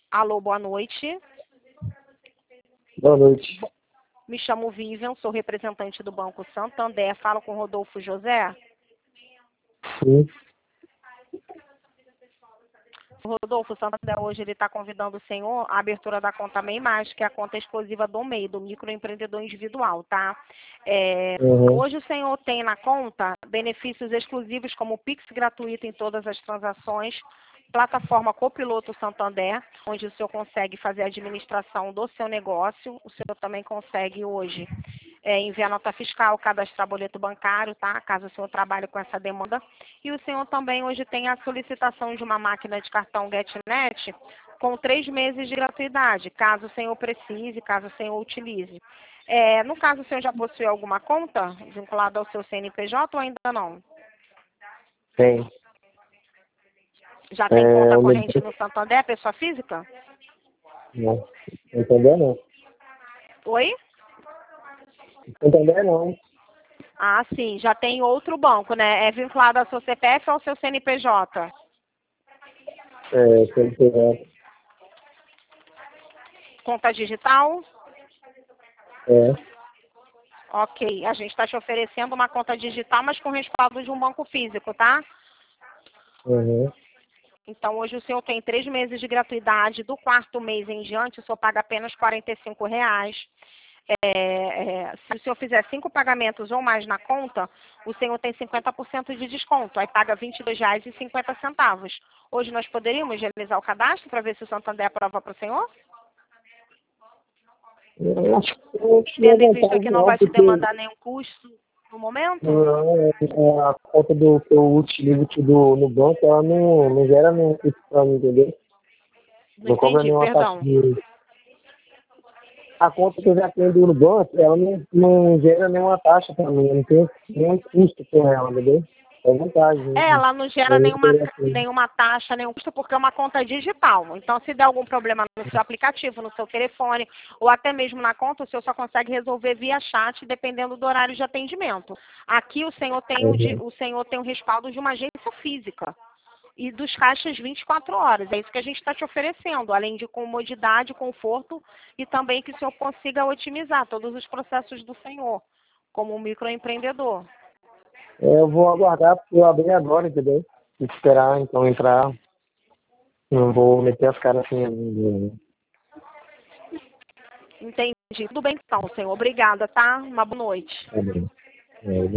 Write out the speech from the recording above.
Alô, boa noite. Boa noite. Me chamo Vivian, sou representante do Banco Santander. Falo com Rodolfo José. Sim. Rodolfo, Santander hoje ele está convidando o senhor à abertura da conta MEI+, que é a conta exclusiva do MEI, do microempreendedor individual, tá? Hoje o senhor tem na conta benefícios exclusivos como Pix gratuito em todas as transações, plataforma Copiloto Santander, onde o senhor consegue fazer a administração do seu negócio. O senhor também consegue hoje enviar nota fiscal, cadastrar boleto bancário, tá? Caso o senhor trabalhe com essa demanda. E o senhor também hoje tem a solicitação de uma máquina de cartão GetNet com 3 meses de gratuidade, caso o senhor precise, caso o senhor utilize. No caso, o senhor já possui alguma conta vinculada ao seu CNPJ ou ainda não? Tem. Já tem conta corrente no Santander, pessoa física? Não. Santander não. Oi? Santander não. Ah, sim, já tem outro banco, né? É vinculado ao seu CPF ou ao seu CNPJ? CNPJ. Conta digital? Ok, a gente está te oferecendo uma conta digital, mas com respaldo de um banco físico, tá? Uhum. Então, hoje o senhor tem 3 meses de gratuidade. Do 4º mês em diante, o senhor paga apenas R$ 45. Se o senhor fizer 5 pagamentos ou mais na conta, o senhor tem 50% de desconto. Aí paga R$ 22,50. Hoje nós poderíamos realizar o cadastro para ver se o Santander aprova para o senhor? Eu acho que eu tinha Tendo em vista vontade que não não, vai te porque demandar nenhum custo no momento? não, a conta que eu utilizo aqui no banco, ela não gera nenhum custo pra mim, entendeu? Não Não cobra entendi, nenhuma taxa perdão. de... A conta que eu já tenho no banco, ela não gera nenhuma taxa pra mim, não tem nenhum custo com ela, entendeu? É vantagem. Ela não gera Eu não sei assim. nenhuma taxa, nenhum custo, porque é uma conta digital. Então, se der algum problema no seu aplicativo, no seu telefone, ou até mesmo na conta, o senhor só consegue resolver via chat, dependendo do horário de atendimento. Aqui, o senhor tem o senhor tem o respaldo de uma agência física e dos caixas 24 horas. É isso que a gente está te oferecendo, além de comodidade, conforto e também que o senhor consiga otimizar todos os processos do senhor, como um microempreendedor. Eu vou aguardar porque eu abri agora, entendeu? Esperar, então, entrar. Não vou meter as caras assim. Entendi. Tudo bem então, senhor. Obrigada, tá? Uma boa noite. Tá bem.